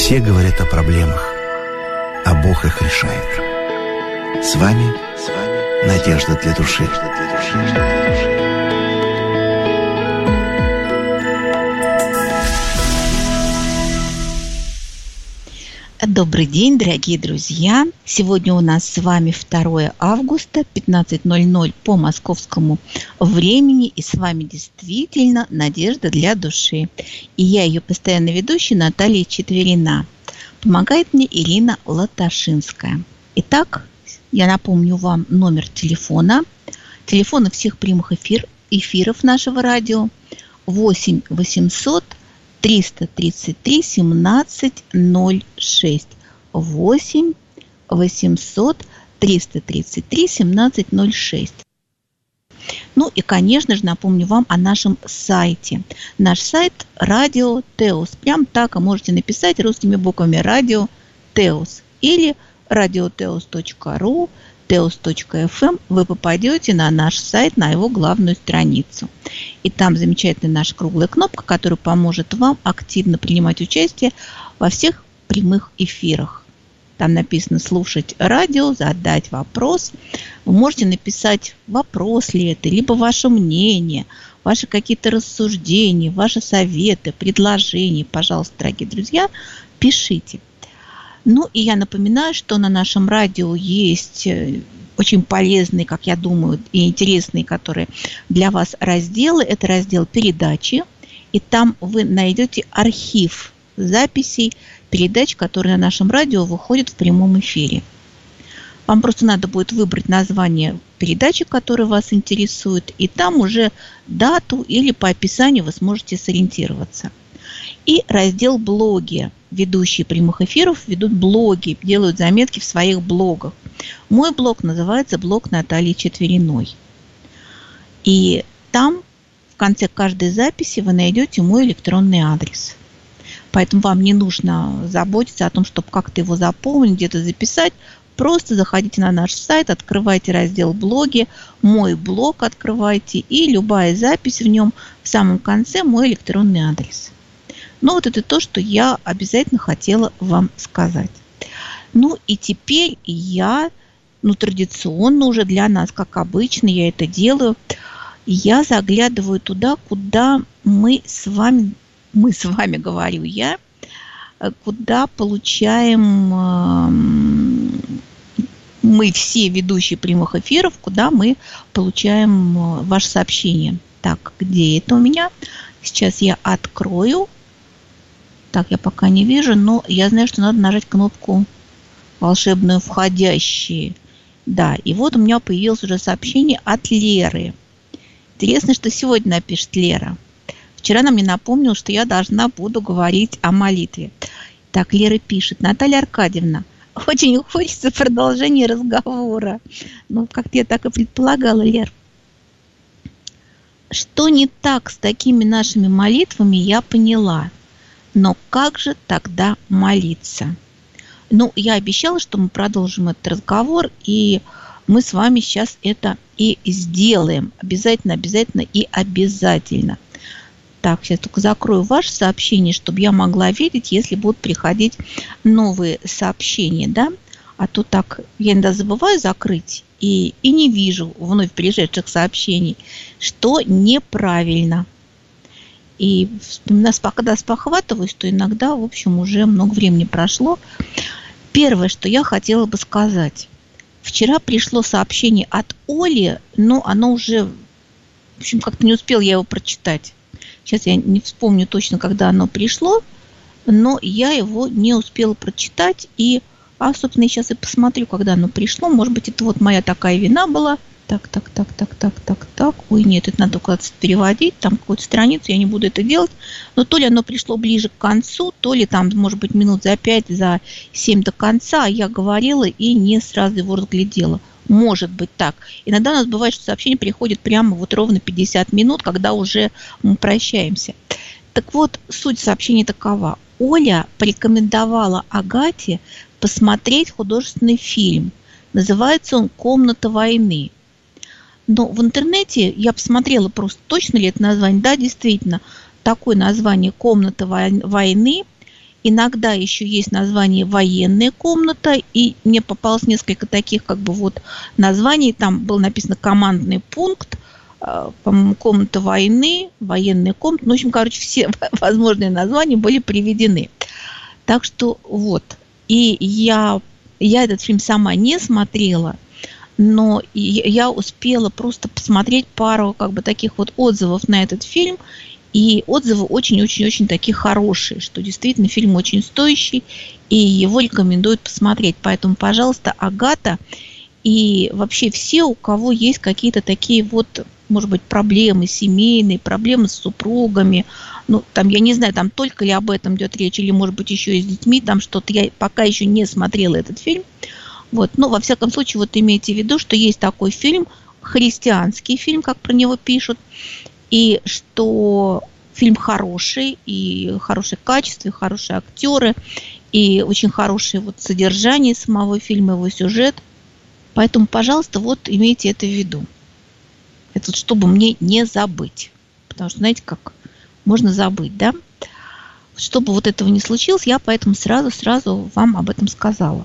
Все говорят о проблемах, а Бог их решает. С вами «Надежда для души». Добрый день, дорогие друзья! Сегодня у нас с вами 2 августа, 15:00 по московскому времени. И с вами действительно «Надежда для души». И я, ее постоянный ведущий, Наталья Четверина. Помогает мне Ирина Латашинская. Итак, я напомню вам номер телефона. Телефоны всех прямых эфиров нашего радио 8 800 333 1706. 8 800 333 1706. Ну и, конечно же, напомню вам о нашем сайте. Наш сайт Радио Теос. Прям так и можете написать русскими буквами Радио Теос или radioteos.ru, teos.fm. Вы попадете на наш сайт, на его главную страницу. И там замечательная наша круглая кнопка, которая поможет вам активно принимать участие во всех прямых эфирах. Там написано «Слушать радио», «Задать вопрос». Вы можете написать, вопрос ли это, либо ваше мнение, ваши какие-то рассуждения, ваши советы, предложения. Пожалуйста, дорогие друзья, пишите. Ну и я напоминаю, что на нашем радио есть очень полезные, как я думаю, и интересные, которые для вас разделы. Это раздел «Передачи». И там вы найдете архив записей передач, которые на нашем радио выходят в прямом эфире. Вам просто надо будет выбрать название передачи, которая вас интересует, и там уже дату или по описанию вы сможете сориентироваться. И раздел «Блоги». Ведущие прямых эфиров ведут блоги, делают заметки в своих блогах. Мой блог называется «Блог Натальи Четвериной». И там в конце каждой записи вы найдете мой электронный адрес. Поэтому вам не нужно заботиться о том, чтобы как-то его запомнить, где-то записать. Просто заходите на наш сайт, открывайте раздел «Блоги», мой блог открывайте, и любая запись в нем в самом конце мой электронный адрес. Ну, вот это то, что я обязательно хотела вам сказать. Ну, и теперь я, традиционно уже для нас, как обычно, я это делаю, я заглядываю туда, куда мы с вами, говорю я, куда получаем мы все ведущие прямых эфиров, куда мы получаем ваши сообщения. Так, где это у меня? Сейчас я открою. Так, я пока не вижу, но я знаю, что надо нажать кнопку волшебную «Входящие». Да, и вот у меня появилось уже сообщение от Леры. Интересно, что сегодня напишет Лера. Вчера она мне напомнила, что я буду говорить о молитве. Так, Лера пишет: Наталья Аркадьевна, очень хочется продолжения разговора. Как-то я так и предполагала, Лер. Что не так с такими нашими молитвами, я поняла. Но как же тогда молиться? Я обещала, что мы продолжим этот разговор, и мы с вами сейчас это и сделаем. Обязательно и обязательно. Так, сейчас только закрою ваше сообщение, чтобы я могла видеть, если будут приходить новые сообщения, да? А то так я иногда забываю закрыть и не вижу вновь пришедших сообщений, что неправильно. И когда спохватываюсь, то иногда, в общем, уже много времени прошло. Первое, что я хотела бы сказать. Вчера пришло сообщение от Оли, но оно уже, в общем, как-то не успела я его прочитать. Сейчас я не вспомню точно, когда оно пришло, но я его не успела прочитать. Собственно, я сейчас и посмотрю, когда оно пришло. Может быть, это вот моя такая вина была. Так. Ой, нет, это надо куда-то переводить. Там какую-то страницу, я не буду это делать. Но то ли оно пришло ближе к концу, то ли там, может быть, минут за 5, за 7 до конца. А я говорила и не сразу его разглядела. Может быть так. Иногда у нас бывает, что сообщение приходит прямо вот ровно 50 минут, когда уже мы прощаемся. Так вот, суть сообщения такова. Оля порекомендовала Агате посмотреть художественный фильм. Называется он «Комната войны». Но в интернете я посмотрела просто, точно ли это название. Да, действительно, такое название «Комната войны». Иногда еще есть название «военная комната», и мне попалось несколько таких как бы вот названий. Там было написано «командный пункт», по-моему, «комната войны», «военная комната». Ну, в общем, короче, все возможные названия были приведены. Так что вот. И я этот фильм сама не смотрела, но я успела просто посмотреть пару как бы таких вот отзывов на этот фильм. И отзывы очень-очень-очень такие хорошие, что действительно фильм очень стоящий, и его рекомендуют посмотреть. Поэтому, пожалуйста, Агата и вообще все, у кого есть какие-то такие вот, может быть, проблемы семейные, проблемы с супругами, ну, там, я не знаю, там только ли об этом идет речь, или, может быть, еще и с детьми, там что-то, я пока еще не смотрела этот фильм. Вот, но, во всяком случае, вот имейте в виду, что есть такой фильм, христианский фильм, как про него пишут, и что фильм хороший, и хорошее качество, и хорошие актеры, и очень хорошее вот содержание самого фильма, его сюжет. Поэтому, пожалуйста, вот имейте это в виду. Это вот, чтобы мне не забыть. Потому что, знаете, как можно забыть, да? Чтобы вот этого не случилось, я поэтому сразу вам об этом сказала.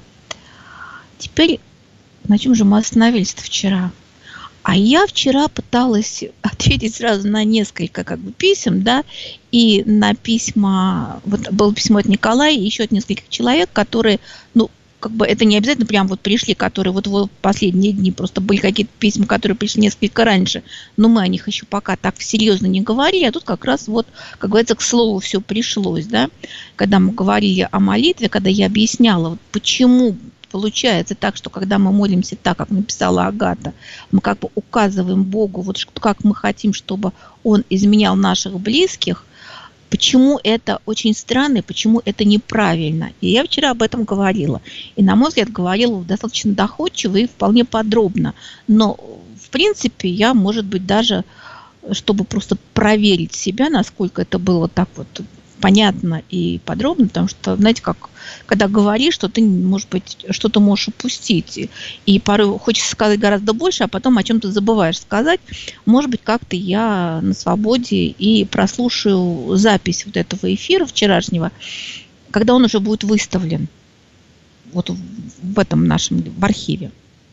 Теперь, на чем же мы остановились-то вчера? А я вчера пыталась ответить сразу на несколько как бы писем, да, и на письма, вот было письмо от Николая и еще от нескольких человек, которые, ну, как бы это не обязательно прям вот пришли, которые вот в последние дни, просто были какие-то письма, которые пришли несколько раньше, но мы о них еще пока так серьезно не говорили, а тут как раз вот, как говорится, к слову все пришлось, да, когда мы говорили о молитве, когда я объясняла, вот почему получается так, что когда мы молимся так, как написала Агата, мы как бы указываем Богу, вот как мы хотим, чтобы Он изменял наших близких, почему это очень странно и почему это неправильно. И я вчера об этом говорила. И, на мой взгляд, говорила достаточно доходчиво и вполне подробно. Но, в принципе, я, может быть, даже, чтобы просто проверить себя, насколько это было так вот понятно и подробно, потому что, знаете, как когда говоришь, что ты, может быть, что-то можешь упустить, и порой хочется сказать гораздо больше, а потом о чем-то забываешь сказать. Может быть, как-то я на свободе и прослушаю запись вот этого эфира вчерашнего, когда он уже будет выставлен вот в этом нашем в архиве.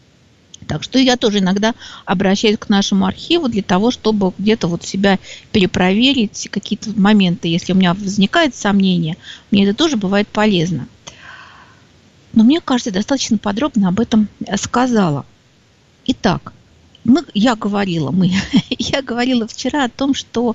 Так что я тоже иногда обращаюсь к нашему архиву для того, чтобы где-то вот себя перепроверить, какие-то моменты, если у меня возникает сомнение, мне это тоже бывает полезно. Но мне кажется, достаточно подробно об этом сказала. Итак, я говорила вчера о том, что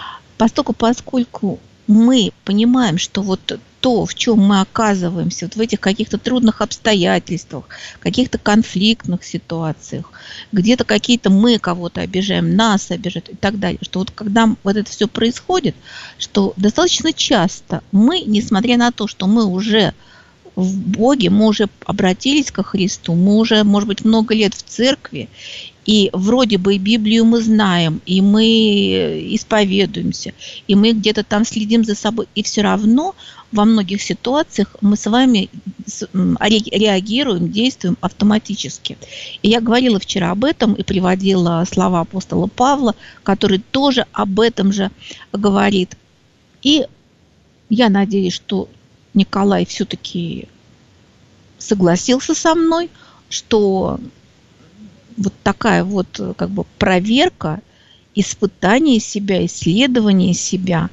поскольку мы понимаем, что вот то, в чем мы оказываемся, вот в этих каких-то трудных обстоятельствах, каких-то конфликтных ситуациях, где-то какие-то мы кого-то обижаем, нас обижают и так далее, что вот когда вот это все происходит, что достаточно часто мы, несмотря на то, что мы уже в Боге, мы уже обратились ко Христу, мы уже, может быть, много лет в церкви, и вроде бы и Библию мы знаем, и мы исповедуемся, и мы где-то там следим за собой, и все равно во многих ситуациях мы с вами реагируем, действуем автоматически. И я говорила вчера об этом и приводила слова апостола Павла, который тоже об этом же говорит. И я надеюсь, что Николай все-таки согласился со мной, что вот такая вот как бы проверка, испытание себя, исследование себя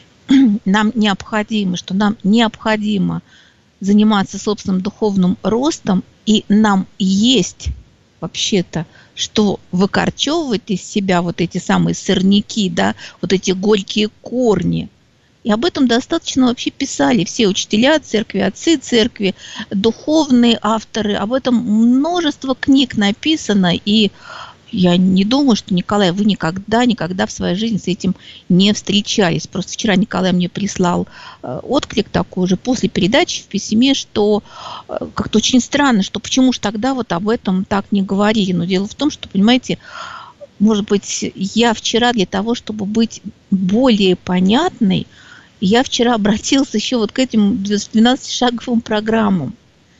нам необходимо, что нам необходимо заниматься собственным духовным ростом, и нам есть вообще-то, что выкорчевывать из себя вот эти самые сорняки, да, вот эти горькие корни. И об этом достаточно вообще писали все учителя церкви, отцы церкви, духовные авторы. Об этом множество книг написано. И я не думаю, что, Николай, вы никогда в своей жизни с этим не встречались. Просто вчера Николай мне прислал отклик такой же после передачи в письме, что как-то очень странно, что почему же тогда вот об этом так не говорили. Но дело в том, что, понимаете, может быть, я вчера для того, чтобы быть более понятной, я вчера обратилась еще вот к этим 12-шаговым программам,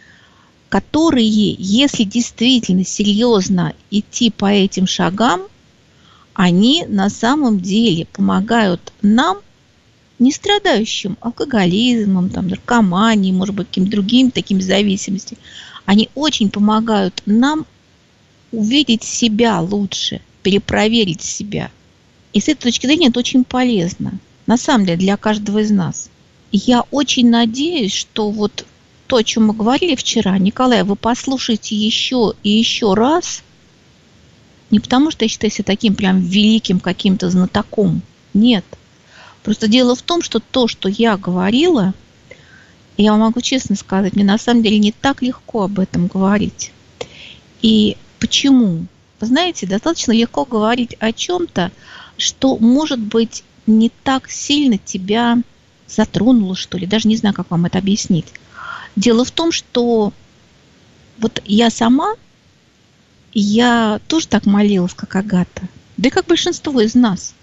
которые, если действительно серьезно идти по этим шагам, они на самом деле помогают нам не страдающим алкоголизмом, там, наркоманией, может быть, какими-то другими такими зависимостями, они очень помогают нам увидеть себя лучше, перепроверить себя. И с этой точки зрения это очень полезно, на самом деле, для каждого из нас. И я очень надеюсь, что вот то, о чем мы говорили вчера, Николай, вы послушаете еще и еще раз, не потому что я считаю себя таким прям великим каким-то знатоком, нет. Просто дело в том, что то, что я говорила, я вам могу честно сказать, мне на самом деле не так легко об этом говорить. И почему? Вы знаете, достаточно легко говорить о чем-то, что, может быть, не так сильно тебя затронуло, что ли, даже не знаю, как вам это объяснить. Дело в том, что вот я сама, я тоже так молилась, как Агата, да и как большинство из нас.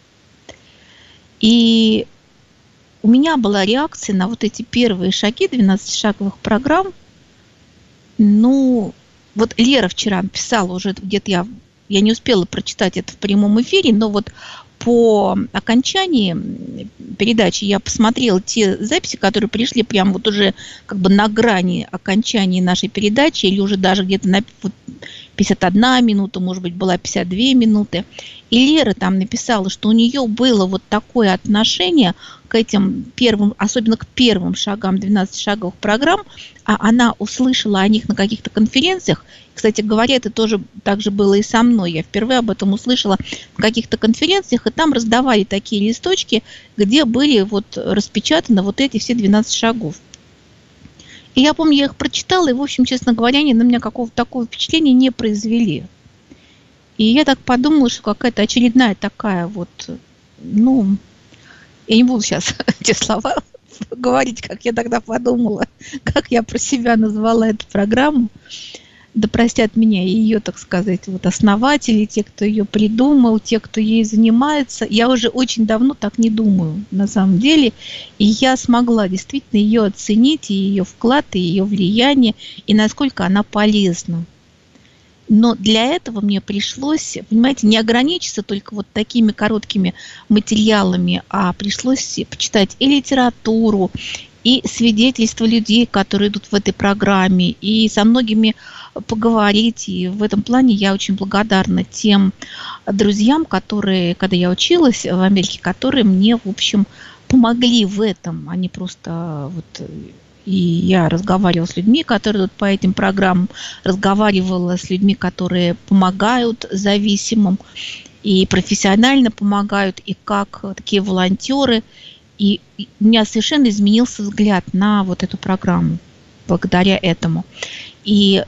И у меня была реакция на вот эти первые шаги 12-шаговых программ. Ну, вот Лера вчера писала уже где-то, я не успела прочитать это в прямом эфире, но вот по окончании передачи я посмотрела те записи, которые пришли прямо вот уже как бы на грани окончания нашей передачи, или уже даже где-то на 51 минута, может быть, была 52 минуты. И Лера там написала, что у нее было вот такое отношение к этим первым, особенно к первым шагам 12-шаговых программ, а она услышала о них на каких-то конференциях. Кстати говоря, это тоже так же было и со мной. Я впервые об этом услышала на каких-то конференциях, и там раздавали такие листочки, где были вот распечатаны вот эти все 12 шагов. И я помню, я их прочитала, и, в общем, честно говоря, они на меня какого-то такого впечатления не произвели. И я так подумала, что какая-то очередная такая вот, ну, я не буду сейчас те слова говорить, как я тогда подумала, как я про себя назвала эту программу. Да простят меня ее, так сказать, вот основатели, те, кто ее придумал, те, кто ей занимается. Я уже очень давно так не думаю, на самом деле. И я смогла действительно ее оценить, и ее вклад, и ее влияние, и насколько она полезна. Но для этого мне пришлось, понимаете, не ограничиться только вот такими короткими материалами, а пришлось почитать и литературу, и свидетельства людей, которые идут в этой программе, и со многими поговорить. И в этом плане я очень благодарна тем друзьям, которые, когда я училась в Америке, которые мне, в общем, помогли в этом. Они просто вот... И я разговаривала с людьми, которые идут по этим программам, разговаривала с людьми, которые помогают зависимым, и профессионально помогают, и как такие волонтеры. И у меня совершенно изменился взгляд на вот эту программу благодаря этому. И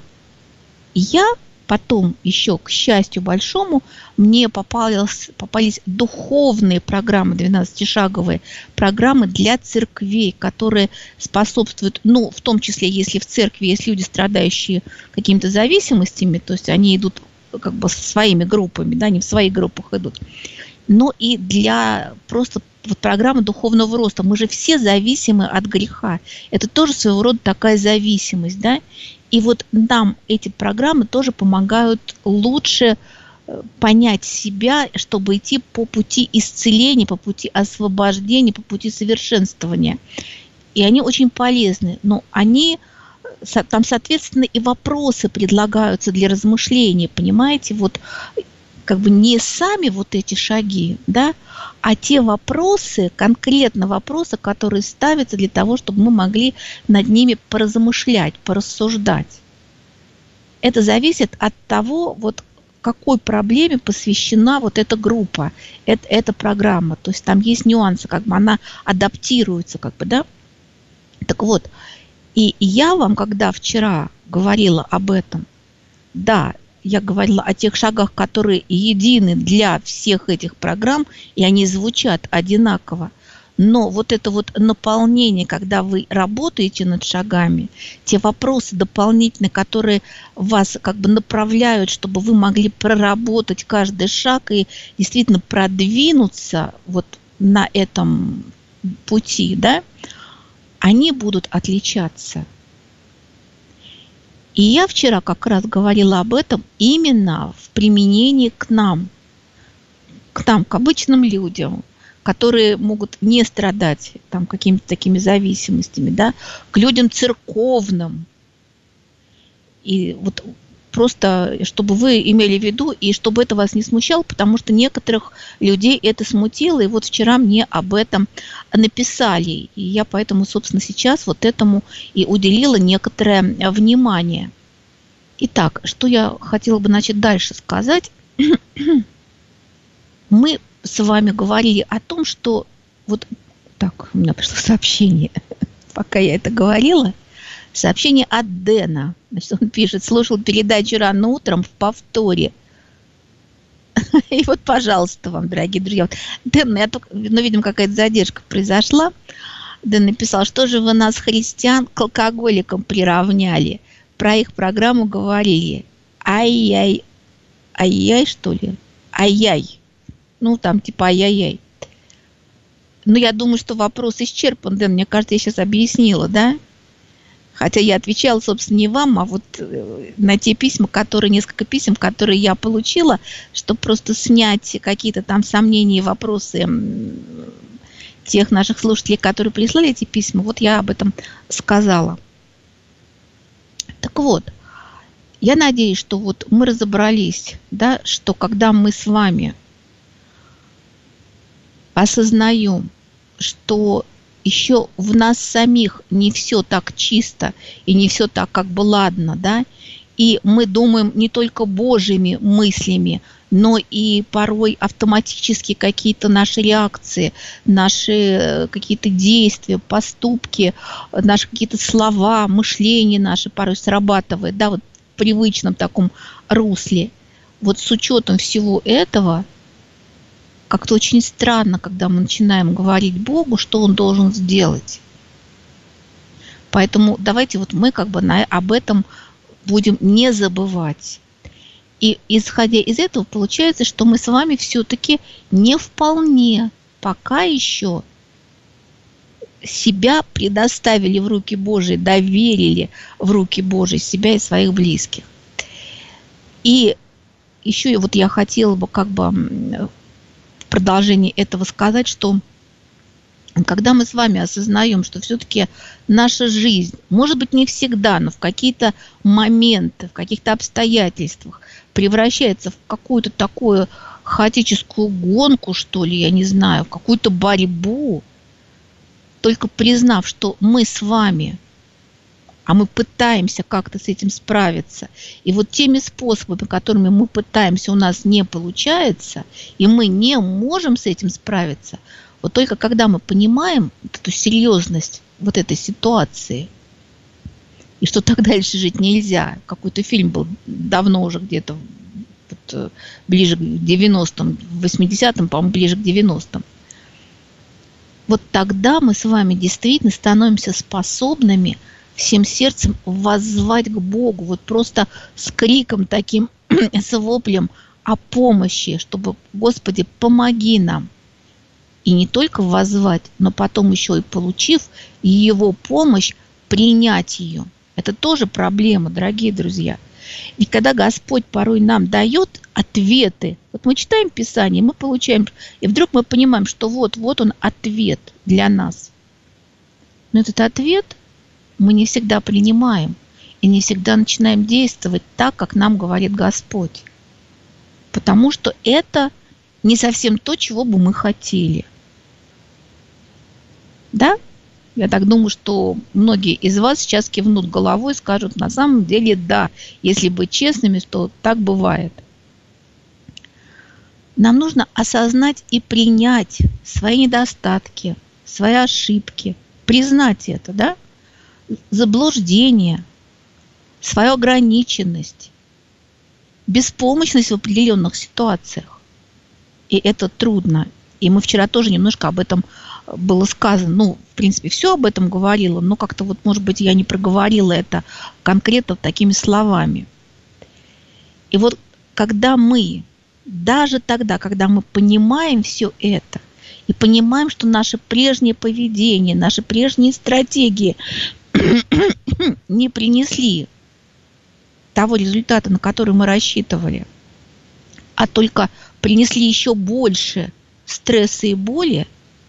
я потом еще, к счастью большому, мне попались духовные программы, 12-шаговые программы для церквей, которые способствуют, ну, в том числе, если в церкви есть люди, страдающие какими-то зависимостями, то есть они идут как бы со своими группами, да, они в своих группах идут, но и для просто вот программы духовного роста. Мы же все зависимы от греха. Это тоже своего рода такая зависимость, да. И вот нам эти программы тоже помогают лучше понять себя, чтобы идти по пути исцеления, по пути освобождения, по пути совершенствования. И они очень полезны. Но они, там, соответственно, и вопросы предлагаются для размышления, понимаете? Вот как бы не сами вот эти шаги, да, а те вопросы, конкретно вопросы, которые ставятся для того, чтобы мы могли над ними поразмышлять, порассуждать. Это зависит от того, вот какой проблеме посвящена вот эта группа, эта программа. То есть там есть нюансы, как бы она адаптируется, как бы, да. Так вот, и я вам, когда вчера говорила об этом, да, я говорила о тех шагах, которые едины для всех этих программ, и они звучат одинаково. Но вот это вот наполнение, когда вы работаете над шагами, те вопросы дополнительные, которые вас как бы направляют, чтобы вы могли проработать каждый шаг и действительно продвинуться вот на этом пути, да, они будут отличаться. И я вчера как раз говорила об этом именно в применении к нам, к обычным людям, которые могут не страдать там какими-то такими зависимостями, да, к людям церковным. И вот просто, чтобы вы имели в виду, и чтобы это вас не смущало, потому что некоторых людей это смутило, и вот вчера мне об этом написали. И я поэтому, собственно, сейчас вот этому и уделила некоторое внимание. Итак, что я хотела бы, значит, дальше сказать. Мы с вами говорили о том, что... Вот так, у меня пришло сообщение, пока я это говорила. Сообщение от Дэна. Значит, он пишет: слушал передачу рано утром в повторе. И вот, пожалуйста, вам, дорогие друзья. Дэн, видимо, какая-то задержка произошла. Дэн написал: что же вы нас, христиан, к алкоголикам приравняли? Про их программу говорили. Ай-яй. Ай-яй, что ли? Ай-яй. Ну, там типа ай-яй-яй. Но я думаю, что вопрос исчерпан, Дэн. Мне кажется, я сейчас объяснила, да? Хотя я отвечала, собственно, не вам, а вот на те письма, несколько писем, которые я получила, чтобы просто снять какие-то там сомнения и вопросы тех наших слушателей, которые прислали эти письма. Вот я об этом сказала. Так вот, я надеюсь, что вот мы разобрались, да, что когда мы с вами осознаем, что еще в нас самих не все так чисто и не все так, как бы ладно, да, и мы думаем не только Божьими мыслями, но и порой автоматически какие-то наши реакции, наши какие-то действия, поступки, наши какие-то слова, мышление наше порой срабатывает, да, вот в привычном таком русле. Вот с учетом всего этого, как-то очень странно, когда мы начинаем говорить Богу, что Он должен сделать. Поэтому давайте вот мы как бы об этом будем не забывать. И исходя из этого, получается, что мы с вами все-таки не вполне пока еще себя предоставили в руки Божьи, доверили в руки Божьи себя и своих близких. И еще вот я хотела бы как бы продолжение этого сказать, что когда мы с вами осознаем, что все-таки наша жизнь, может быть, не всегда, но в какие-то моменты, в каких-то обстоятельствах превращается в какую-то такую хаотическую гонку, что ли, я не знаю, в какую-то борьбу, только признав, что мы с вами, а мы пытаемся как-то с этим справиться. И вот теми способами, которыми мы пытаемся, у нас не получается, и мы не можем с этим справиться, вот только когда мы понимаем вот эту серьезность вот этой ситуации, и что так дальше жить нельзя. Какой-то фильм был давно уже где-то вот, ближе к 90-м, 80-м, по-моему, ближе к 90-м. Вот тогда мы с вами действительно становимся способными всем сердцем воззвать к Богу, вот просто с криком таким, с воплем о помощи, чтобы, Господи, помоги нам. И не только воззвать, но потом еще и получив Его помощь, принять ее. Это тоже проблема, дорогие друзья. И когда Господь порой нам дает ответы, вот мы читаем Писание, мы получаем, и вдруг мы понимаем, что вот он ответ для нас. Но этот ответ мы не всегда принимаем и не всегда начинаем действовать так, как нам говорит Господь. Потому что это не совсем то, чего бы мы хотели. Да? Я так думаю, что многие из вас сейчас кивнут головой и скажут: на самом деле да, если быть честными, то так бывает. Нам нужно осознать и принять свои недостатки, свои ошибки, признать это, да? Заблуждение, свою ограниченность, беспомощность в определенных ситуациях. И это трудно. И мы вчера тоже немножко об этом было сказано. Ну, в принципе, все об этом говорила, но как-то вот, может быть, я не проговорила это конкретно такими словами. И вот когда мы, даже тогда, когда мы понимаем все это, и понимаем, что наше прежнее поведение, наши прежние стратегии не принесли того результата, на который мы рассчитывали, а только принесли еще больше стресса и боли,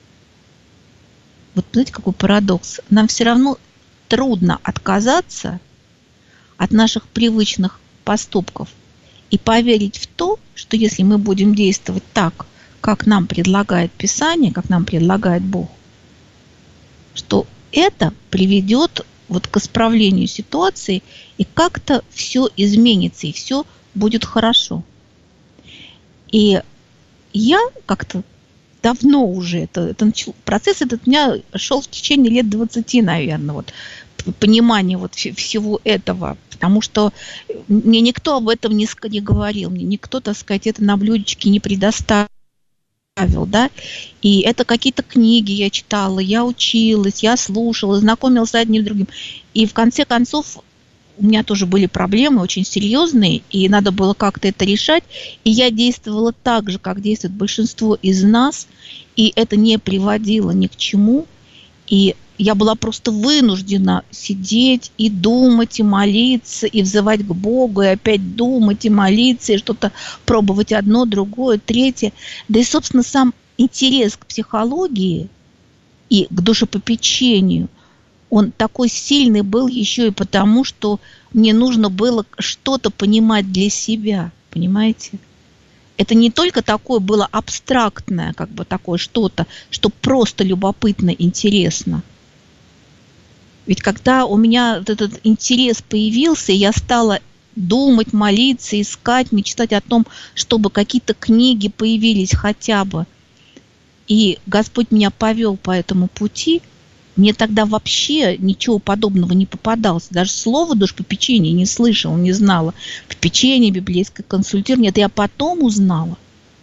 вот знаете, какой парадокс, нам все равно трудно отказаться от наших привычных поступков и поверить в то, что если мы будем действовать так, как нам предлагает Писание, как нам предлагает Бог, что это приведет вот к исправлению ситуации, и как-то все изменится, и все будет хорошо. И я как-то давно уже, процесс этот у меня шел в течение лет 20, наверное, вот, понимание вот всего этого, потому что мне никто об этом не говорил, мне никто, так сказать, это на блюдечке не предоставил, да, и это какие-то книги я читала, я училась, я слушала, знакомилась с одним другим, и в конце концов у меня тоже были проблемы очень серьезные, и надо было как-то это решать, и я действовала так же, как действует большинство из нас, и это не приводило ни к чему, и я была просто вынуждена сидеть и думать, и молиться, и взывать к Богу, и опять думать, и молиться, и что-то пробовать одно, другое, третье. Да и, собственно, сам интерес к психологии и к душепопечению, он такой сильный был еще и потому, что мне нужно было что-то понимать для себя, понимаете? Это не только такое было абстрактное, как бы такое что-то, что просто любопытно, интересно. Ведь когда у меня этот интерес появился, я стала думать, молиться, искать, мечтать о том, чтобы какие-то книги появились хотя бы. И Господь меня повел по этому пути. Мне тогда вообще ничего подобного не попадалось. Даже слова душепопечения не слышала, не знала. Попечение, библейское консультирование, это я потом узнала.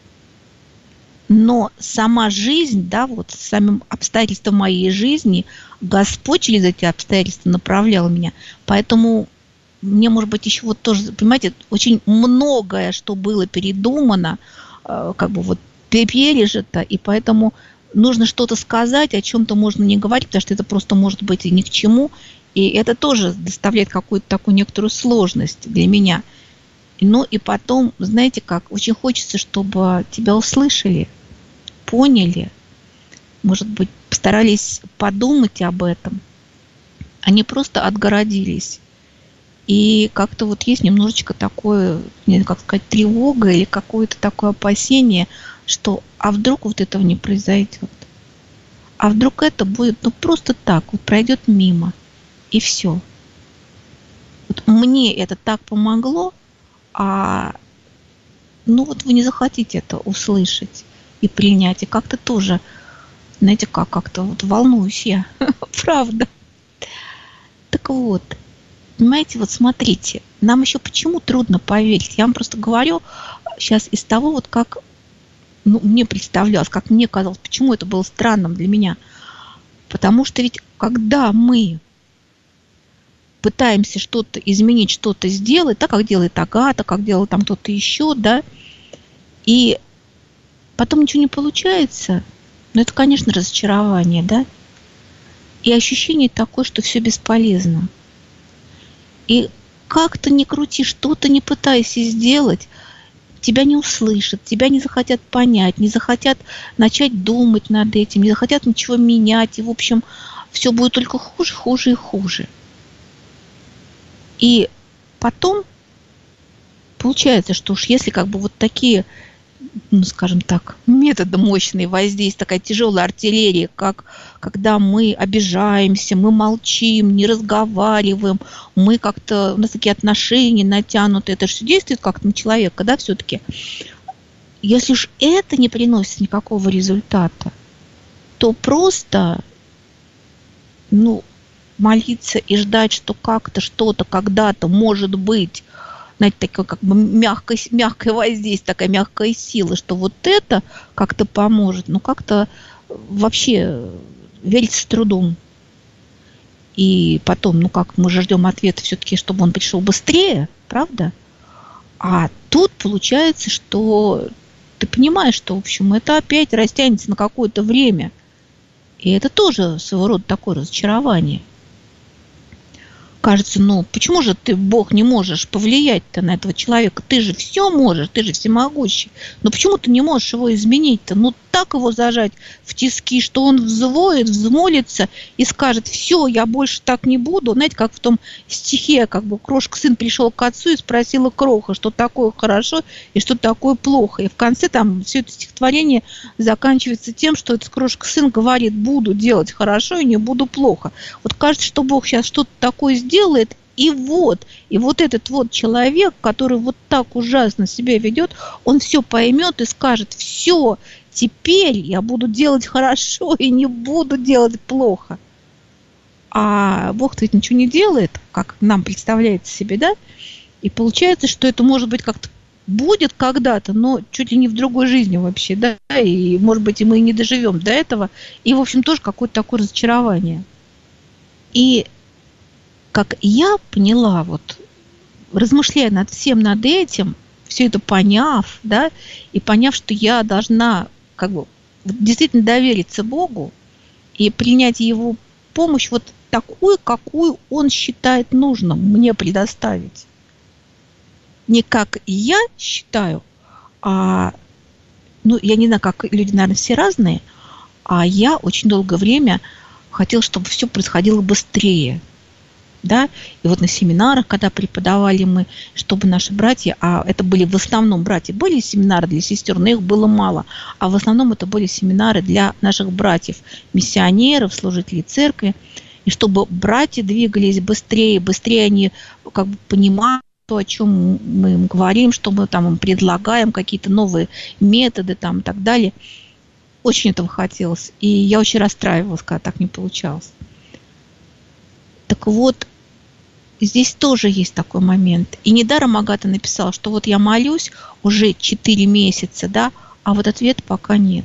Но сама жизнь, да, вот самим обстоятельством моей жизни, Господь через эти обстоятельства направлял меня. Поэтому мне, может быть, еще вот тоже, понимаете, очень многое, что было передумано, как бы вот пережито, и поэтому нужно что-то сказать, о чем-то можно не говорить, потому что это просто может быть и ни к чему, и это тоже доставляет какую-то такую некоторую сложность для меня. Ну и потом, знаете как, очень хочется, чтобы тебя услышали, поняли, может быть, постарались подумать об этом, они просто отгородились. И как-то вот есть немножечко такое, не знаю, как сказать, тревога или какое-то такое опасение, что а вдруг вот этого не произойдет? А вдруг это будет, ну, просто так, вот пройдет мимо, и все. Вот мне это так помогло, а ну вот вы не захотите это услышать и принять, и как-то тоже, знаете, как-то вот волнуюсь я, правда. Так вот, понимаете, вот смотрите, нам еще почему трудно поверить? Я вам просто говорю сейчас из того, вот как мне представлялось, как мне казалось, почему это было странным для меня. Потому что ведь когда мы пытаемся что-то изменить, что-то сделать, так как делает Агата, как делал там кто-то еще, да, и потом ничего не получается, ну это, конечно, разочарование, да, и ощущение такое, что все бесполезно. И как-то не крути, что-то не пытайся сделать, тебя не услышат, тебя не захотят понять, не захотят начать думать над этим, не захотят ничего менять, и, в общем, все будет только хуже, хуже и хуже. И потом получается, что уж если как бы вот такие, ну, скажем так, методы мощные воздействия, такая тяжелая артиллерия, как когда мы обижаемся, мы молчим, не разговариваем, мы как-то, у нас такие отношения натянутые, это же все действует как-то на человека, да, все-таки. Если уж это не приносит никакого результата, то просто, ну, молиться и ждать, что как-то, что-то, когда-то, может быть, знаете, такое как бы мягкое воздействие, такая мягкая сила, что вот это как-то поможет, но как-то вообще верится с трудом. И потом, ну как, мы же ждем ответа все-таки, чтобы он пришел быстрее, правда? А тут получается, что ты понимаешь, что, в общем, это опять растянется на какое-то время. И это тоже своего рода такое разочарование. Кажется, ну почему же ты, Бог, не можешь повлиять-то на этого человека? Ты же все можешь, ты же всемогущий. Но почему ты не можешь его изменить-то? Ну так его зажать в тиски, что он взвоет, взмолится и скажет: все, я больше так не буду. Знаете, как в том стихе, как бы крошка сын пришел к отцу и спросила кроха, что такое хорошо и что такое плохо. И в конце там все это стихотворение заканчивается тем, что этот крошка сын говорит: буду делать хорошо и не буду плохо. Вот кажется, что Бог сейчас что-то такое сделает, и вот этот вот человек, который вот так ужасно себя ведет, он все поймет и скажет: все, теперь я буду делать хорошо и не буду делать плохо. А Бог-то ведь ничего не делает, как нам представляется себе, да? И получается, что это, может быть, как-то будет когда-то, но чуть ли не в другой жизни вообще, да? И, может быть, и мы и не доживем до этого. И, в общем, тоже какое-то такое разочарование. И как я поняла, вот, размышляя над всем над этим, все это поняв, да, и поняв, что я должна как бы действительно довериться Богу и принять Его помощь вот такую, какую Он считает нужным мне предоставить. Не как я считаю, а, ну, я не знаю, как люди, наверное, все разные, а я очень долгое время хотела, чтобы все происходило быстрее. Да? И вот на семинарах, когда преподавали мы, чтобы наши братья, а это были в основном братья, были семинары для сестер, но их было мало, а в основном это были семинары для наших братьев, миссионеров, служителей церкви, и чтобы братья двигались быстрее, быстрее они как бы понимали то, о чем мы им говорим, что мы там им предлагаем, какие-то новые методы там и так далее. Очень этого хотелось, и я очень расстраивалась, когда так не получалось. Так вот, здесь тоже есть такой момент. И недаром Агата написала, что вот я молюсь уже 4 месяца, да, а вот ответа пока нет.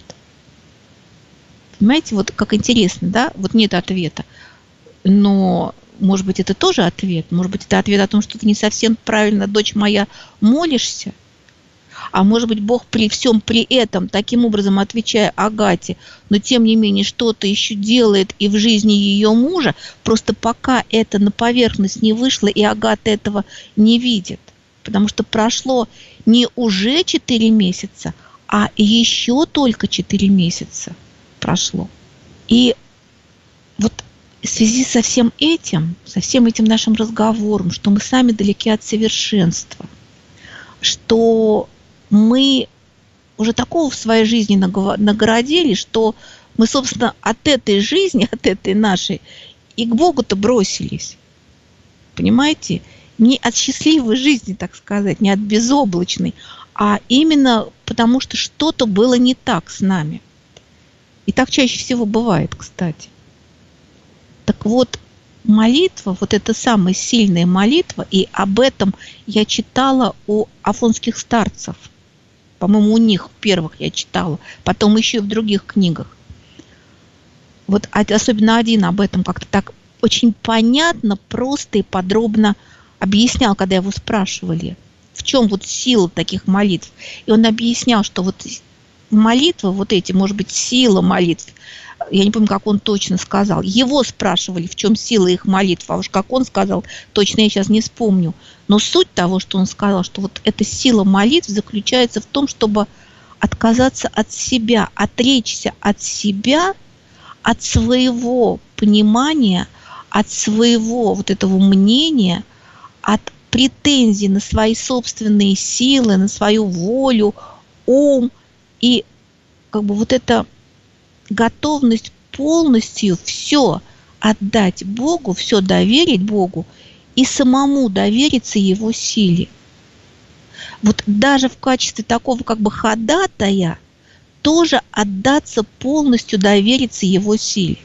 Понимаете, вот как интересно, да, вот нет ответа. Но, может быть, это тоже ответ. Может быть, это ответ о том, что ты не совсем правильно, дочь моя, молишься. А может быть, Бог при всем при этом, таким образом отвечая Агате, но тем не менее что-то еще делает и в жизни ее мужа, просто пока это на поверхность не вышло, и Агата этого не видит. Потому что прошло не уже 4 месяца, а еще только 4 месяца прошло. И вот в связи со всем этим нашим разговором, что мы сами далеки от совершенства, что мы уже такого в своей жизни нагородили, что мы, собственно, от этой жизни, от этой нашей, и к Богу-то бросились. Понимаете? Не от счастливой жизни, так сказать, не от безоблачной, а именно потому, что что-то было не так с нами. И так чаще всего бывает, кстати. Так вот, молитва, вот эта самая сильная молитва, и об этом я читала у афонских старцев. По-моему, у них первых я читала, потом еще и в других книгах. Вот особенно один об этом как-то так очень понятно, просто и подробно объяснял, когда его спрашивали, в чем вот сила таких молитв. И он объяснял, что вот молитвы, вот эти, может быть, сила молитв, я не помню, как он точно сказал. Его спрашивали, в чем сила их молитв, а уж как он сказал, точно я сейчас не вспомню. Но суть того, что он сказал, что вот эта сила молитв заключается в том, чтобы отказаться от себя, отречься от себя, от своего понимания, от своего вот этого мнения, от претензий на свои собственные силы, на свою волю, ум, и как бы вот эта готовность полностью все отдать Богу, все доверить Богу и самому довериться Его силе. Вот даже в качестве такого как бы ходатая тоже отдаться полностью, довериться Его силе.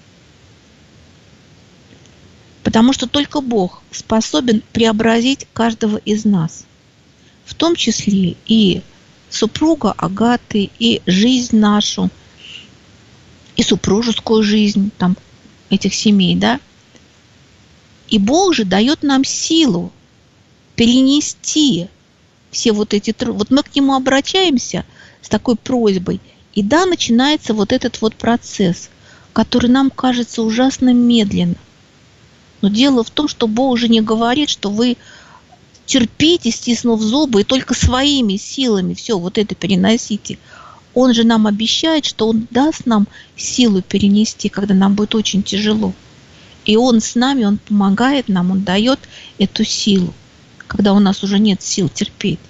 Потому что только Бог способен преобразить каждого из нас, в том числе и супруга Агаты, и жизнь нашу, и супружескую жизнь там, этих семей, да. И Бог же дает нам силу перенести все вот эти трудности. Вот мы к Нему обращаемся с такой просьбой, и да, начинается вот этот вот процесс, который нам кажется ужасно медленно. Но дело в том, что Бог же не говорит, что вы терпите, стиснув зубы, и только своими силами все вот это переносите. Он же нам обещает, что Он даст нам силу перенести, когда нам будет очень тяжело. И Он с нами, Он помогает нам, Он дает эту силу, когда у нас уже нет сил терпеть.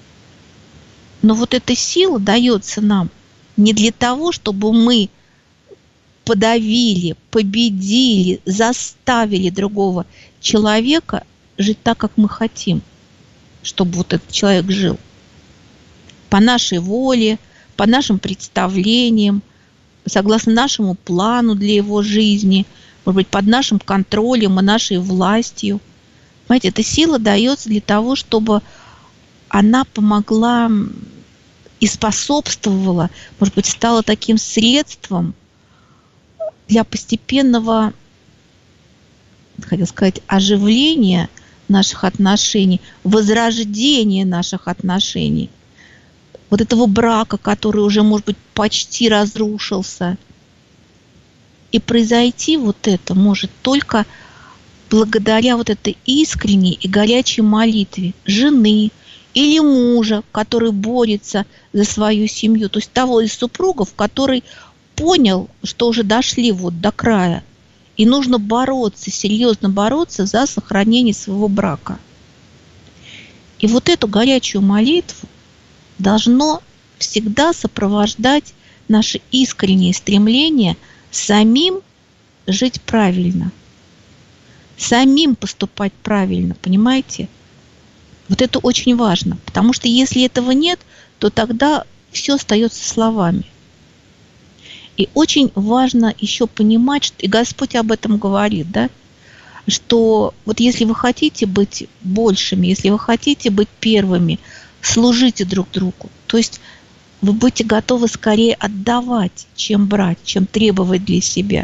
Но вот эта сила дается нам не для того, чтобы мы подавили, победили, заставили другого человека жить так, как мы хотим, чтобы вот этот человек жил. По нашей воле, по нашим представлениям, согласно нашему плану для его жизни, может быть, под нашим контролем и нашей властью. Понимаете, эта сила дается для того, чтобы она помогла и способствовала, может быть, стала таким средством для постепенного, хотел сказать, оживления наших отношений, возрождения наших отношений. Вот этого брака, который уже, может быть, почти разрушился. И произойти вот это может только благодаря вот этой искренней и горячей молитве жены или мужа, который борется за свою семью, то есть того из супругов, который понял, что уже дошли вот до края, и нужно бороться, серьезно бороться за сохранение своего брака. И вот эту горячую молитву должно всегда сопровождать наше искреннее стремление самим жить правильно, самим поступать правильно, понимаете? Вот это очень важно, потому что если этого нет, то тогда все остается словами. И очень важно еще понимать, что, и Господь об этом говорит, да, что вот если вы хотите быть большими, если вы хотите быть первыми, служите друг другу. То есть вы будете готовы скорее отдавать, чем брать, чем требовать для себя.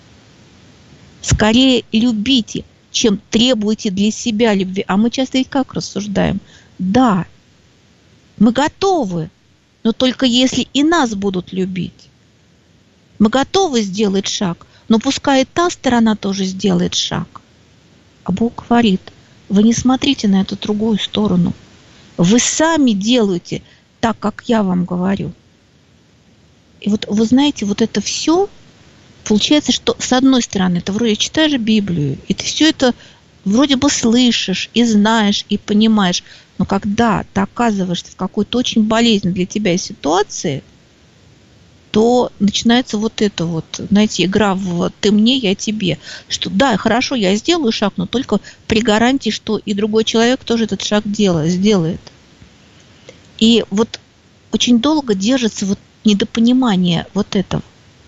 Скорее любите, чем требуете для себя любви. А мы часто ведь как рассуждаем? Да, мы готовы, но только если и нас будут любить. Мы готовы сделать шаг, но пускай и та сторона тоже сделает шаг. А Бог говорит, вы не смотрите на эту другую сторону. Вы сами делаете так, как я вам говорю. И вот вы знаете, вот это все, получается, что с одной стороны, ты вроде читаешь Библию, и ты все это вроде бы слышишь, и знаешь, и понимаешь, но когда ты оказываешься в какой-то очень болезненной для тебя ситуации, то начинается вот это вот, знаете, игра в «ты мне, я тебе». Что да, хорошо, я сделаю шаг, но только при гарантии, что и другой человек тоже этот шаг сделает. И вот очень долго держится вот недопонимание вот этого.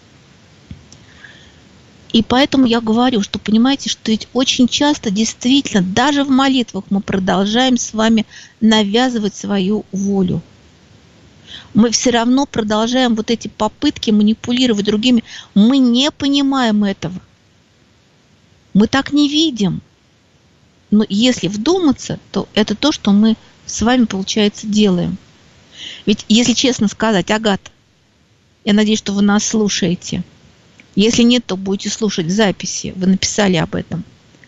И поэтому я говорю, что понимаете, что ведь очень часто действительно, даже в молитвах мы продолжаем с вами навязывать свою волю. Мы все равно продолжаем вот эти попытки манипулировать другими. Мы не понимаем этого. Мы так не видим. Но если вдуматься, то это то, что мы с вами, получается, делаем. Ведь, если честно сказать, Агата, я надеюсь, что вы нас слушаете. Если нет, то будете слушать записи. Вы написали об этом.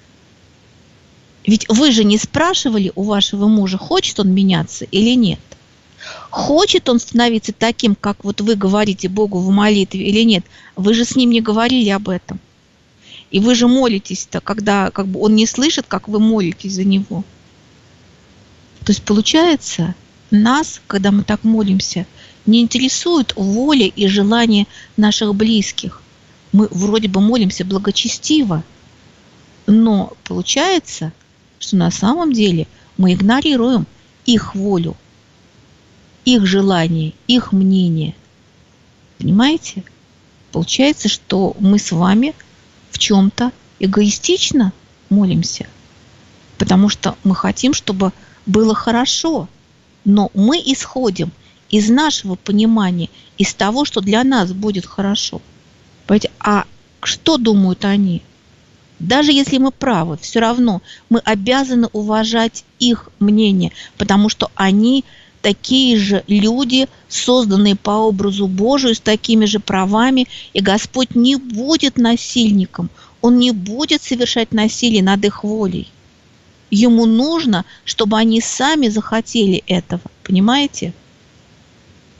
Ведь вы же не спрашивали у вашего мужа, хочет он меняться или нет. Хочет он становиться таким, как вот вы говорите Богу в молитве или нет. Вы же с ним не говорили об этом. И вы же молитесь-то, когда как бы он не слышит, как вы молитесь за него. То есть получается, нас, когда мы так молимся, не интересует воля и желание наших близких. Мы вроде бы молимся благочестиво, но получается, что на самом деле мы игнорируем их волю, их желание, их мнение. Понимаете? Получается, что мы с вами в чем-то эгоистично молимся, потому что мы хотим, чтобы было хорошо, но мы исходим из нашего понимания, из того, что для нас будет хорошо. Понимаете? А что думают они? Даже если мы правы, все равно мы обязаны уважать их мнение, потому что они такие же люди, созданные по образу Божию, с такими же правами, и Господь не будет насильником, Он не будет совершать насилие над их волей. Ему нужно, чтобы они сами захотели этого, понимаете?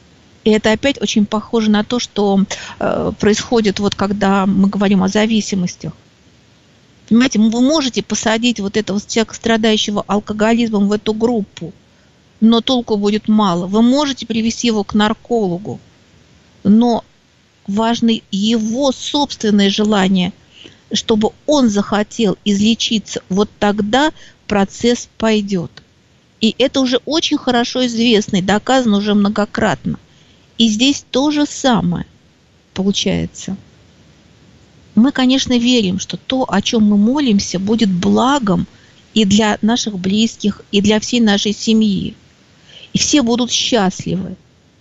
И это опять очень похоже на то, что происходит, вот когда мы говорим о зависимостях. Понимаете, вы можете посадить вот этого человека, страдающего алкоголизмом, в эту группу, но толку будет мало. Вы можете привести его к наркологу, но важно его собственное желание, чтобы он захотел излечиться. Вот тогда процесс пойдет. И это уже очень хорошо известно и доказано уже многократно. И здесь то же самое получается. Мы, конечно, верим, что то, о чем мы молимся, будет благом и для наших близких, и для всей нашей семьи. И все будут счастливы.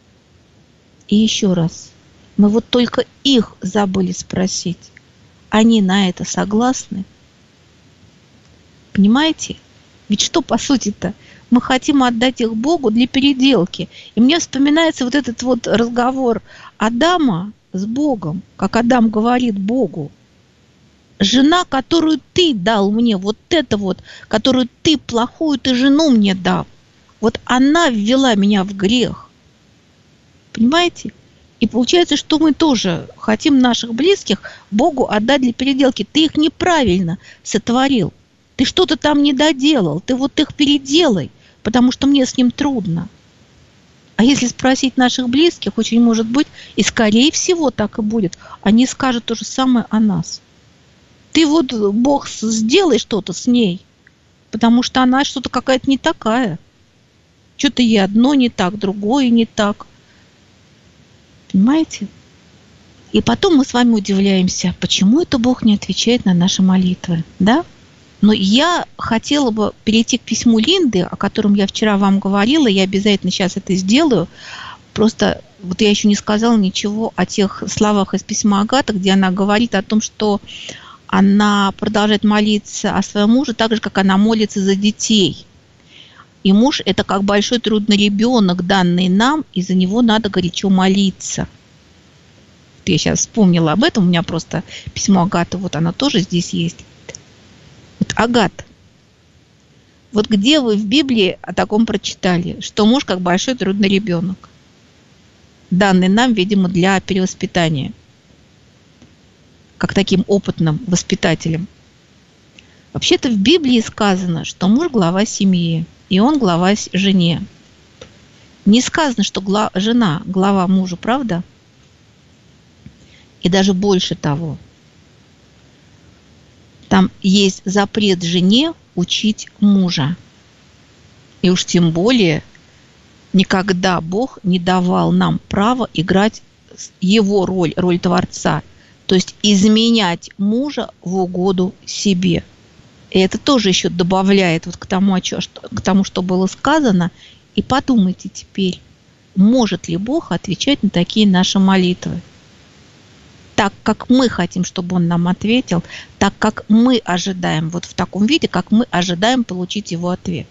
И еще раз, мы вот только их забыли спросить. Они на это согласны? Понимаете? Ведь что, по сути-то, мы хотим отдать их Богу для переделки. И мне вспоминается вот этот вот разговор Адама с Богом, как Адам говорит Богу: жена, которую ты дал мне, вот это вот, которую ты плохую, ты жену мне дал, вот она ввела меня в грех. Понимаете? И получается, что мы тоже хотим наших близких Богу отдать для переделки. Ты их неправильно сотворил. Ты что-то там не доделал. Ты вот их переделай, потому что мне с ним трудно. А если спросить наших близких, очень может быть, и скорее всего так и будет, они скажут то же самое о нас. Ты вот, Бог, сделай что-то с ней, потому что она что-то какая-то не такая. Что-то ей одно не так, другое не так. Понимаете? И потом мы с вами удивляемся, почему это Бог не отвечает на наши молитвы, да? Но я хотела бы перейти к письму Линды, о котором я вчера вам говорила, я обязательно сейчас это сделаю. Просто вот я еще не сказала ничего о тех словах из письма Агаты, где она говорит о том, что она продолжает молиться о своем муже так же, как она молится за детей. И муж – это как большой трудный ребенок, данный нам, и за него надо горячо молиться. Я сейчас вспомнила об этом, у меня просто письмо Агаты, вот оно тоже здесь есть. Вот, Агата, вот где вы в Библии о таком прочитали, что муж как большой трудный ребенок, данный нам, видимо, для перевоспитания, как таким опытным воспитателем? Вообще-то в Библии сказано, что муж глава семьи, и он глава жене. Не сказано, что жена глава мужу, правда? И даже больше того. Там есть запрет жене учить мужа. И уж тем более никогда Бог не давал нам права играть его роль, роль Творца. То есть изменять мужа в угоду себе. И это тоже еще добавляет вот к тому, что было сказано. И подумайте теперь, может ли Бог отвечать на такие наши молитвы? Так, как мы хотим, чтобы Он нам ответил, так, как мы ожидаем, вот в таком виде, как мы ожидаем получить Его ответ.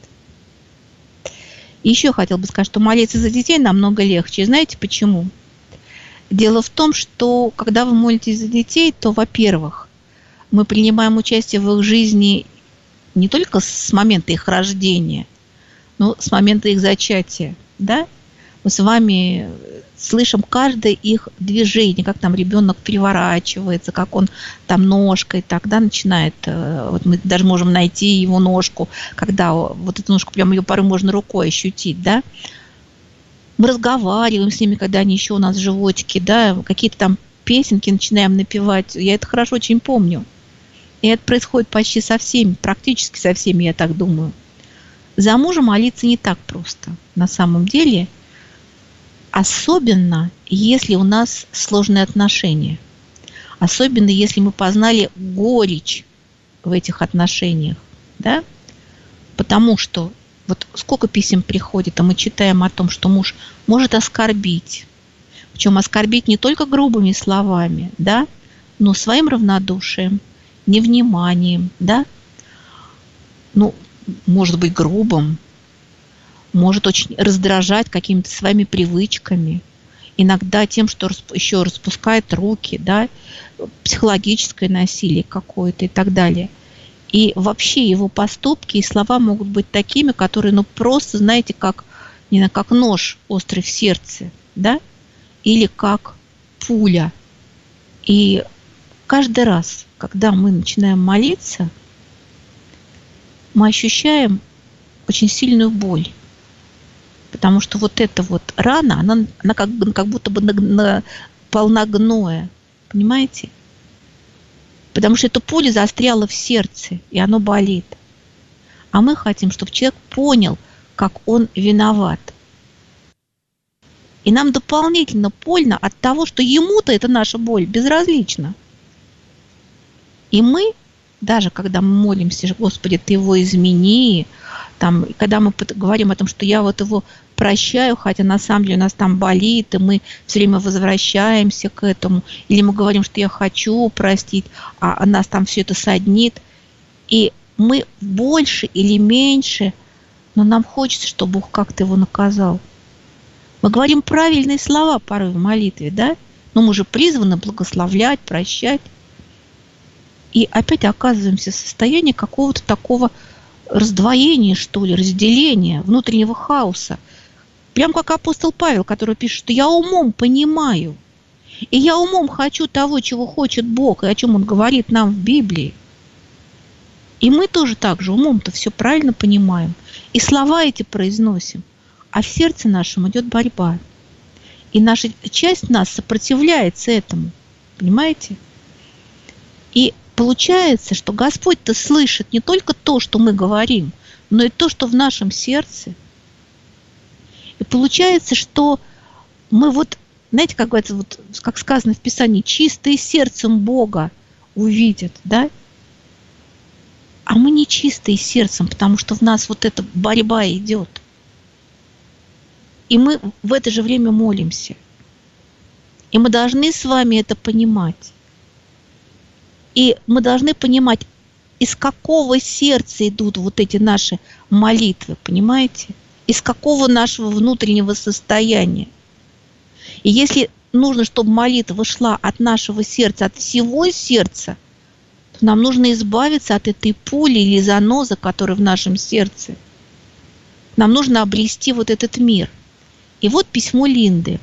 И еще хотел бы сказать, что молиться за детей намного легче. Знаете почему? Дело в том, что когда вы молитесь за детей, то, во-первых, мы принимаем участие в их жизни не только с момента их рождения, но с момента их зачатия, да? Мы с вами слышим каждое их движение, как там ребенок переворачивается, как он там ножкой тогда начинает, вот мы даже можем найти его ножку, когда вот эту ножку прям ее порой можно рукой ощутить, да? Мы разговариваем с ними, когда они еще у нас в животике, да, какие-то там песенки начинаем напевать, я это хорошо очень помню. И это происходит почти со всеми, практически со всеми, я так думаю. За мужа молиться не так просто. На самом деле, особенно если у нас сложные отношения. Особенно если мы познали горечь в этих отношениях. Да? Потому что вот сколько писем приходит, а мы читаем о том, что муж может оскорбить. Причем оскорбить не только грубыми словами, да, но своим равнодушием, невниманием, да, ну, может быть, грубым, может очень раздражать какими-то своими привычками, иногда тем, что еще распускает руки, да, психологическое насилие какое-то и так далее. И вообще его поступки и слова могут быть такими, которые, ну, просто, знаете, как, не знаю, как нож острый в сердце, да. или как пуля. И каждый раз, когда мы начинаем молиться, мы ощущаем очень сильную боль. Потому что вот эта вот рана, она как будто бы полна гноя. Понимаете? Потому что эта пуля застряла в сердце, и оно болит. А мы хотим, чтобы человек понял, как он виноват. И нам дополнительно больно от того, что ему-то эта наша боль безразлична. И мы, даже когда мы молимся, Господи, Ты его измени, там, когда мы говорим о том, что я вот его прощаю, хотя на самом деле у нас там болит, и мы все время возвращаемся к этому, или мы говорим, что я хочу простить, а нас там все это саднит, и мы больше или меньше, но нам хочется, чтобы Бог как-то его наказал. Мы говорим правильные слова порой в молитве, да? Но мы же призваны благословлять, прощать. И опять оказываемся в состоянии какого-то такого раздвоения, что ли, разделения, внутреннего хаоса. Прям как апостол Павел, который пишет, что я умом понимаю. И я умом хочу того, чего хочет Бог, и о чем Он говорит нам в Библии. И мы тоже так же умом-то все правильно понимаем. И слова эти произносим. А в сердце нашем идет борьба. И наша часть нас сопротивляется этому. Понимаете? И получается, что Господь-то слышит не только то, что мы говорим, но и то, что в нашем сердце. И получается, что мы вот, знаете, как говорится, вот, как сказано в Писании, чистые сердцем Бога увидят, да? А мы не чистые сердцем, потому что в нас вот эта борьба идет. И мы в это же время молимся. И мы должны с вами это понимать. И мы должны понимать, из какого сердца идут вот эти наши молитвы, понимаете? Из какого нашего внутреннего состояния. И если нужно, чтобы молитва шла от нашего сердца, от всего сердца, то нам нужно избавиться от этой пули или занозы, которая в нашем сердце. Нам нужно обрести вот этот мир. И вот письмо Линды.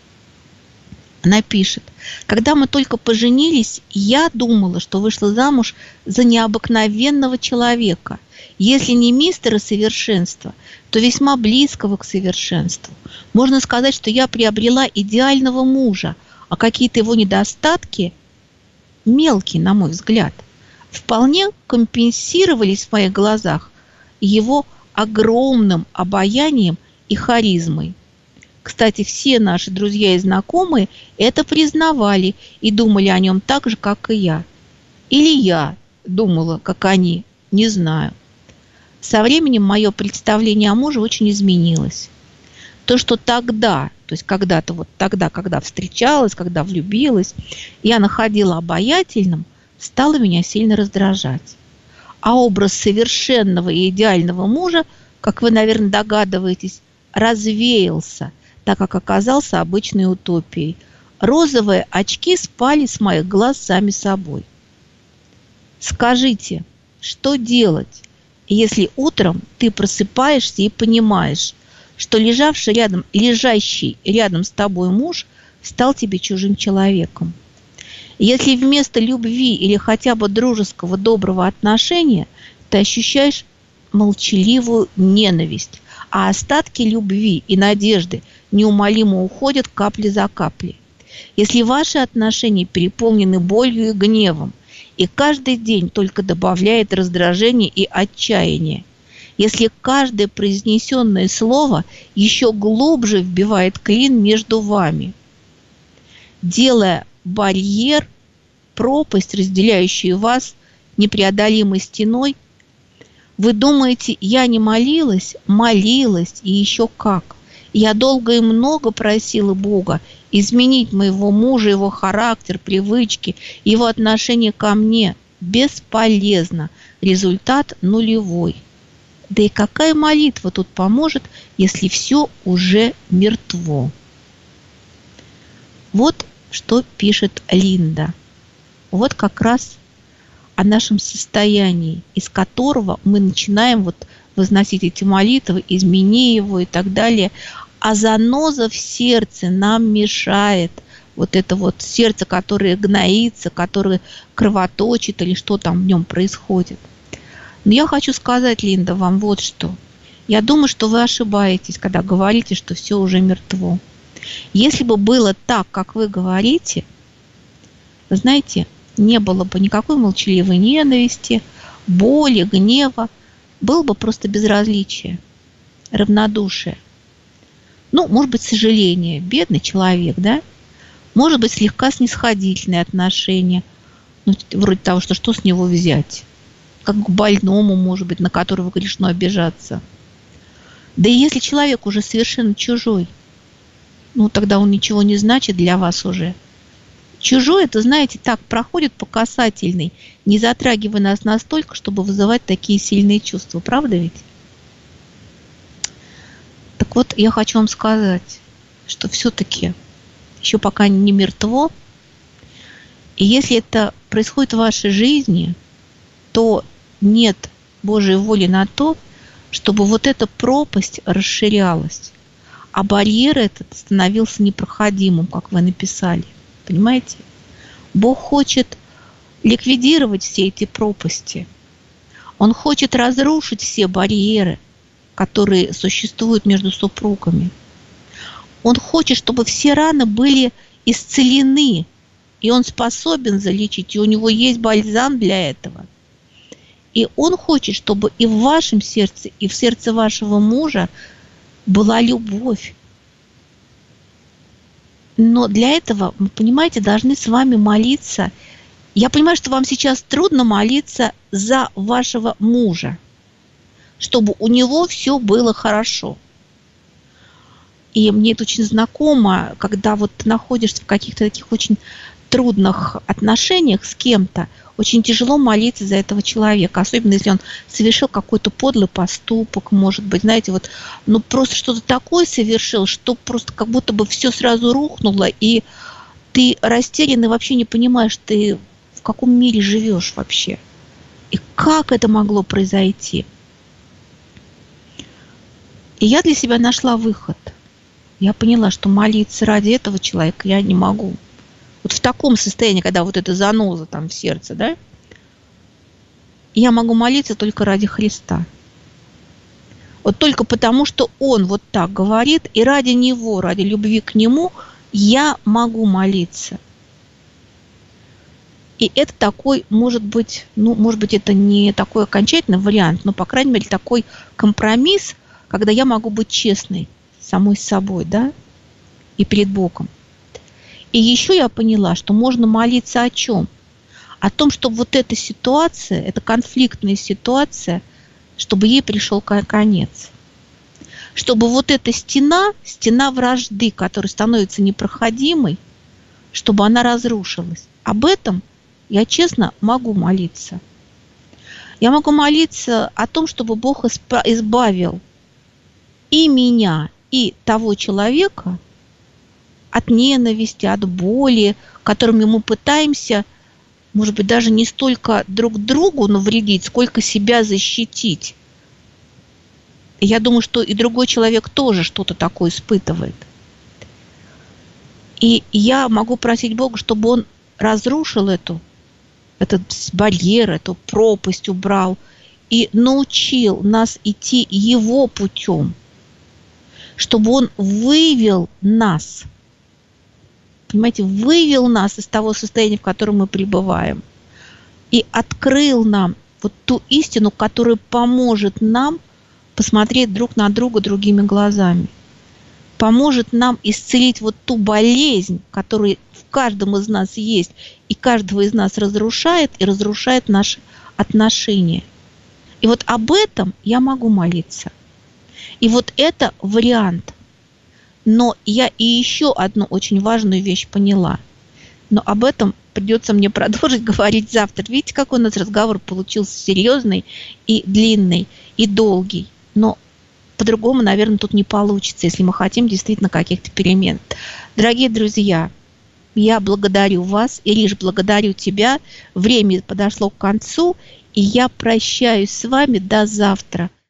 Она пишет: когда мы только поженились, я думала, что вышла замуж за необыкновенного человека. Если не мистера совершенства, то весьма близкого к совершенству. Можно сказать, что я приобрела идеального мужа, а какие-то его недостатки, мелкие, на мой взгляд, вполне компенсировались в моих глазах его огромным обаянием и харизмой. Кстати, все наши друзья и знакомые это признавали и думали о нем так же, как и я. Или я думала, как они, не знаю. Со временем мое представление о муже очень изменилось. То, что тогда, то есть когда-то вот тогда, когда встречалась, когда влюбилась, я находила обаятельным, стало меня сильно раздражать. А образ совершенного и идеального мужа, как вы, наверное, догадываетесь, развеялся, так как оказался обычной утопией. Розовые очки спали с моих глаз сами собой. Скажите, что делать, если утром ты просыпаешься и понимаешь, что лежащий рядом с тобой муж стал тебе чужим человеком? Если вместо любви или хотя бы дружеского доброго отношения ты ощущаешь молчаливую ненависть, а остатки любви и надежды неумолимо уходят капли за каплей. Если ваши отношения переполнены болью и гневом, и каждый день только добавляет раздражение и отчаяние, если каждое произнесенное слово еще глубже вбивает клин между вами, делая барьер, пропасть, разделяющую вас непреодолимой стеной, вы думаете, я не молилась? Молилась, и еще как. Я долго и много просила Бога изменить моего мужа, его характер, привычки, его отношение ко мне. Бесполезно. Результат нулевой. Да и какая молитва тут поможет, если все уже мертво? Вот что пишет Линда. Вот как раз о нашем состоянии, из которого мы начинаем вот возносить эти молитвы, измени его и так далее. А заноза в сердце нам мешает. Вот это вот сердце, которое гноится, которое кровоточит или что там в нем происходит. Но я хочу сказать, Линда, вам вот что. Я думаю, что вы ошибаетесь, когда говорите, что все уже мертво. Если бы было так, как вы говорите, вы знаете, не было бы никакой молчаливой ненависти, боли, гнева. Было бы просто безразличие, равнодушие. Ну, может быть, сожаление. Бедный человек, да? Может быть, слегка снисходительные отношения. Ну, вроде того, что с него взять. Как к больному, может быть, на которого грешно обижаться. Да и если человек уже совершенно чужой, ну, тогда он ничего не значит для вас уже. Чужой, это, знаете, так, проходит по касательной, не затрагивая нас настолько, чтобы вызывать такие сильные чувства. Правда ведь? Так вот, я хочу вам сказать, что все-таки еще пока не мертво, и если это происходит в вашей жизни, то нет Божьей воли на то, чтобы вот эта пропасть расширялась, а барьер этот становился непроходимым, как вы написали. Понимаете? Бог хочет ликвидировать все эти пропасти. Он хочет разрушить все барьеры, которые существуют между супругами. Он хочет, чтобы все раны были исцелены, и он способен залечить, и у него есть бальзам для этого. И он хочет, чтобы и в вашем сердце, и в сердце вашего мужа была любовь. Но для этого, вы понимаете, должны с вами молиться. Я понимаю, что вам сейчас трудно молиться за вашего мужа, чтобы у него все было хорошо. И мне это очень знакомо, когда вот ты находишься в каких-то таких очень трудных отношениях с кем-то, очень тяжело молиться за этого человека, особенно если он совершил какой-то подлый поступок, может быть, знаете, вот, ну просто что-то такое совершил, что просто как будто бы все сразу рухнуло, и ты растерян и вообще не понимаешь, ты в каком мире живешь вообще, и как это могло произойти. И я для себя нашла выход. Я поняла, что молиться ради этого человека я не могу. Вот в таком состоянии, когда вот эта заноза там в сердце, да, я могу молиться только ради Христа. Вот только потому, что Он вот так говорит, и ради Него, ради любви к Нему я могу молиться. И это такой, может быть, ну, может быть, это не такой окончательный вариант, но, по крайней мере, такой компромисс, когда я могу быть честной самой собой, да, и перед Богом. И еще я поняла, что можно молиться о чем? О том, чтобы вот эта ситуация, эта конфликтная ситуация, чтобы ей пришел конец. Чтобы вот эта стена вражды, которая становится непроходимой, чтобы она разрушилась. Об этом я честно могу молиться. Я могу молиться о том, чтобы Бог избавил и меня, и того человека от ненависти, от боли, которыми мы пытаемся, может быть, даже не столько друг другу навредить, сколько себя защитить. И я думаю, что и другой человек тоже что-то такое испытывает. И я могу просить Бога, чтобы Он разрушил этот барьер, эту пропасть убрал и научил нас идти Его путем, чтобы Он вывел нас, понимаете, вывел нас из того состояния, в котором мы пребываем, и открыл нам вот ту истину, которая поможет нам посмотреть друг на друга другими глазами, поможет нам исцелить вот ту болезнь, которая в каждом из нас есть, и каждого из нас разрушает, и разрушает наши отношения. И вот об этом я могу молиться. И вот это вариант. Но я и еще одну очень важную вещь поняла. Но об этом придется мне продолжить говорить завтра. Видите, какой у нас разговор получился серьезный и длинный, и долгий. Но по-другому, наверное, тут не получится, если мы хотим действительно каких-то перемен. Дорогие друзья, я благодарю вас, Ириш, благодарю тебя. Время подошло к концу, и я прощаюсь с вами до завтра.